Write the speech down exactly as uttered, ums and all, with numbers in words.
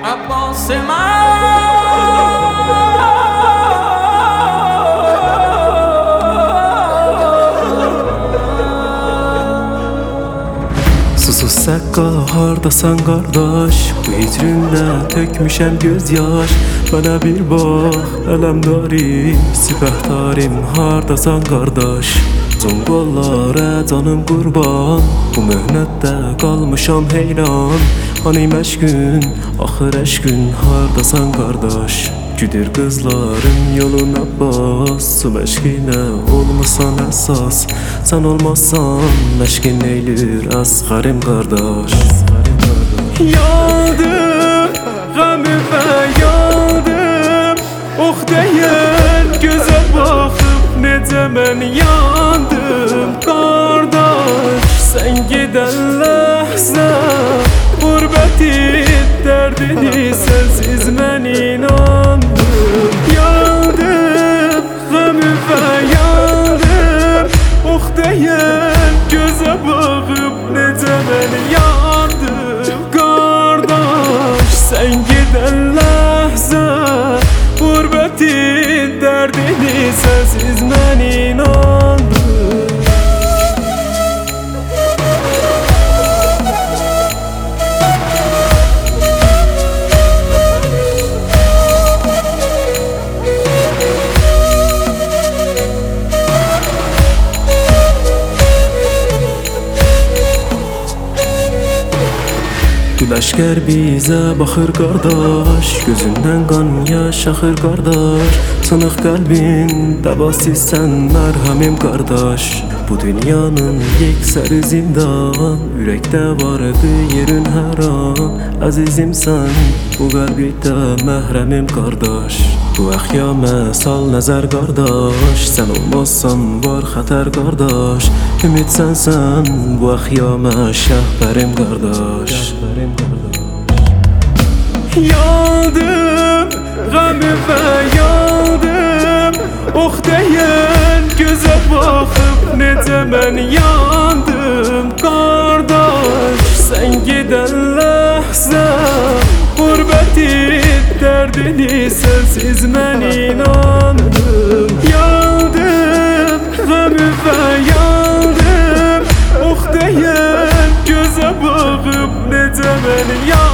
عباس من Susuz sakka hardasan qardaş, bu hicrimdə tökmüşəm göz yaş. Mənə bir bax, ələmdarim, sipəhdarim, hardasan qardaş. Uzun qollara canım qurban, bu möhnətdə qalmışam heyran. Hani məşqün, axır əşqün, hardasan qardaş. Güdür qızların yoluna bas, su məşqinə olmasan əsas. Sən olmazsan, məşqin eylir əsğərim qardaş. Yandım, qəmimə yandım, ox deyən gözə baxıb necə mən yandım. Qardaş, sən gedən ləhzə, qurbətin dərdini sənsiz mən inandım. Yandım, qəmimə yandım, ox deyən gözə baxıb necə mən yandım. Qardaş, sən gedən ləhzə, qurbətin dərdini sənsiz mən inandım. Güləşkər bizə baxır qardaş, gözündən qan yaş axır qardaş. Sınıq qəlbin dəvasızsən mərhəmim qardaş. Bu dünyanın yeksəri zindan, ürəkdə vardı yerin hər an. Əzizimsən, bu qəlbdə məhrəmim qardaş. Bu əxyamə sal nəzər qardaş, sən olmazsan var xətər qardaş. Ümid sənsən, bu əxyamə şəhbərim qardaş. Yandım, qəmimə yandım, ox deyən gözə baxıb necə mən yandım. Qardaş, sən gedən ləhzə, qurbətin dərdini sənsiz mən inandım. Yandım, qəmimə yandım, ox deyən gözə baxıb necə mən yandım.